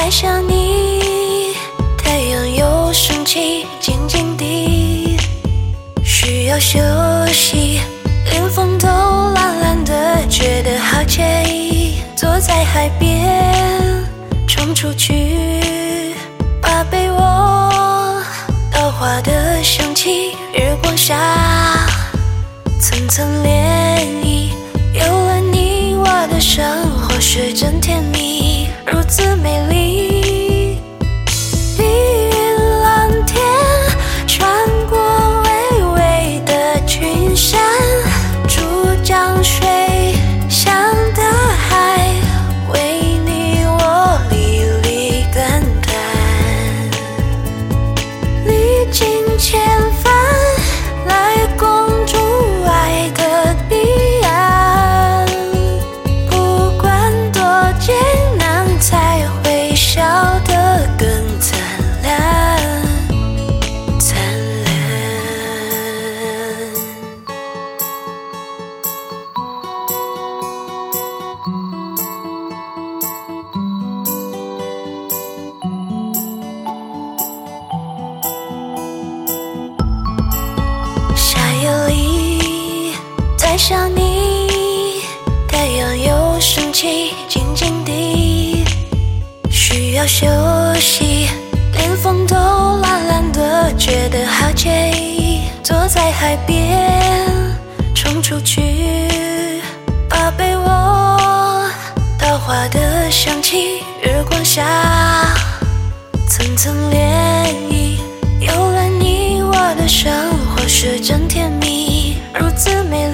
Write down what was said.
在想你。太阳又升起，静静地，需要休息，连风都懒懒的，觉得好惬意。坐在海边，冲出去，把被窝，稻花的香气，日光下，层层涟漪。有了你，我的生活是真甜蜜，如此美丽。碧云蓝天，穿过微微的群山，珠江水向大海，为你我历历感叹。历经千帆，来共筑爱的彼岸，不管多艰难，才会笑得更灿烂，灿烂。夏夜里，在想你。太阳又升起，静静地，需要休息，连风都懒懒的，觉得好惬意。坐在海边，冲出去，把被窝，稻花的香气，日光下，层层涟漪。有了你，我的生活是真甜蜜，如此美丽。